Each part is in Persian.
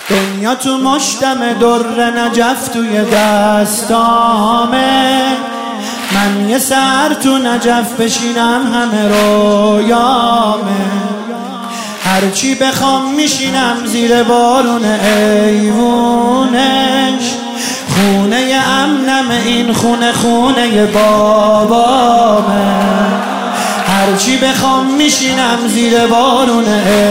دنیا تو مشتم در نجف توی دستامه، من یه سر تو نجف بشینم همه رویامه، هرچی بخوام میشینم زیر بارون ایوونش، خونه امنم این خونه خونه بابامه، هرچی بخوام میشینم زیر بارون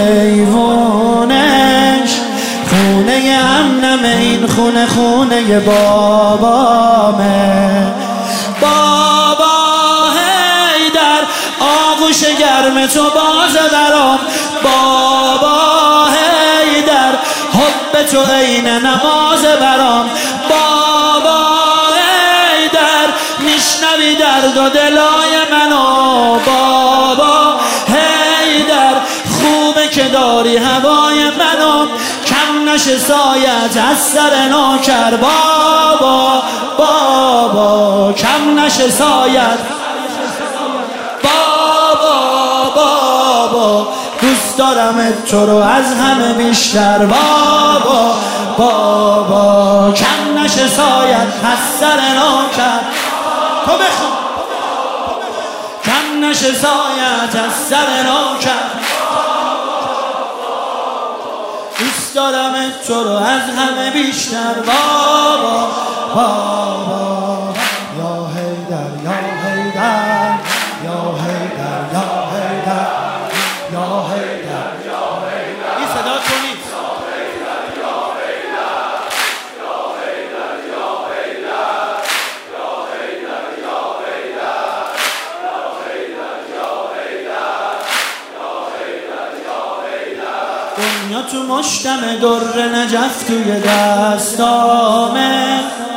ایوونش، خونه امنم این خونه خونه بابامه. بابا حیدر آغوش گرم تو باز برام، بابا حیدر حب تو عین نماز برام، بابا حیدر میشنوی درد و دلای منو، بابا حیدر خوبه که داری هوای منو، کم نشه سایت از سر نوکر، بابا بابا کم نشه سایت، بابا بابا دوست دارم تو رو از همه بیشتر، بابا بابا کم نشه سایت از سر نوکر، تو بخون کم نشه سایت از سر نوکر، دوست دارم تو رو از همه بیشتر، بابا بابا یا حیدر یا حیدر یا حیدر یا حیدر یا حیدر، این صدا تو نیست، دنیا تو مشتم در نجف توی دستامه،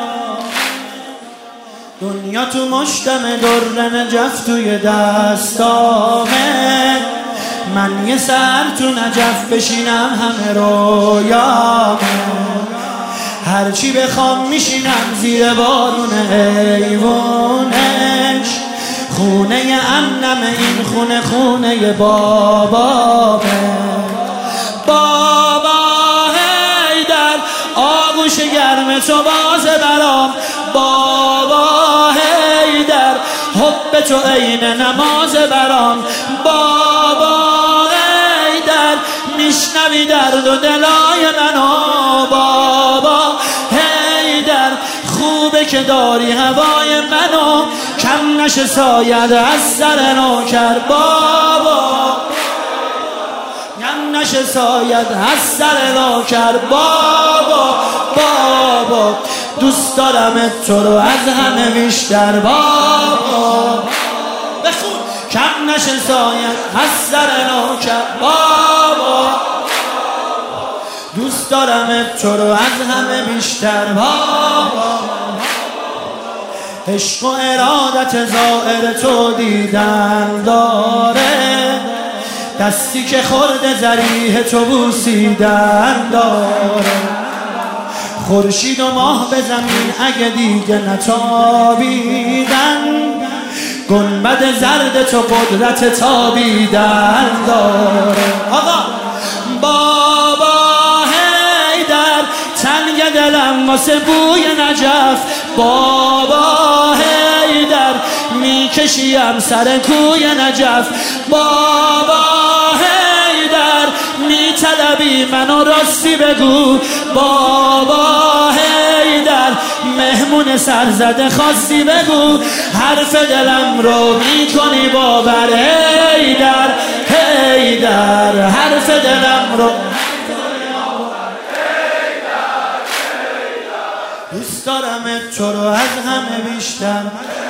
دنیا تو مشتم در نجف توی دستامه، من یه سر تو نجف بشینم همه رویامه، هرچی بخوام میشینم زیر بارون ایوونش، خونه امنم این خونه خونه بابامه، بابا حیدر آغوش گرم تو باز برام، بابا حیدر حب تو عین نماز برام، بابا حیدر میشنوی درد و دلای منو، بابا حیدر خوبه که داری هوای منو، کم نشه سایت از سر نوکر، بابا کم نشه سایت از سر نوکر، بابا بابا دوست دارم تو رو از همه بیشتر، بابا بخون کم نشه سایت از سر نوکر، بابا دوست دارم تو رو از همه بیشتر، بابا عشق و ارادت ظاهر تو دیدن داره، دستی که خورده ذریح تو بوسیدن داره، خورشید و ماه به زمین اگه دیگه نتابیدن، گنبد زرد تو قدرت تابیدن داره، آقا بابا حیدر تنگ دلم واسه بوی نجف، بابا حیدر میکشیم سر کوی نجف، بابا حیدر میطلبی منو راستی بگو، بابا حیدر مهمون سرزده خواستی بگو، حرف دلم رو میکنی باور، حیدر حیدر حرف دلم رو، دوست دارم تو رو از همه بیشتر.